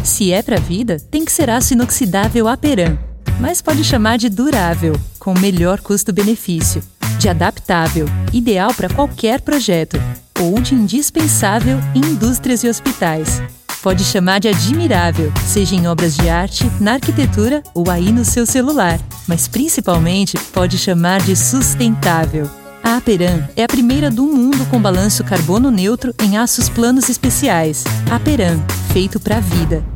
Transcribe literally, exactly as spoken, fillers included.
Se é pra vida, tem que ser aço inoxidável Aperam, mas pode chamar de durável, com melhor custo-benefício, de adaptável, ideal para qualquer projeto, ou de indispensável em indústrias e hospitais. Pode chamar de admirável, seja em obras de arte, na arquitetura ou aí no seu celular, mas principalmente pode chamar de sustentável. A Aperam é a primeira do mundo com balanço carbono neutro em aços planos especiais. Aperam, feito pra vida.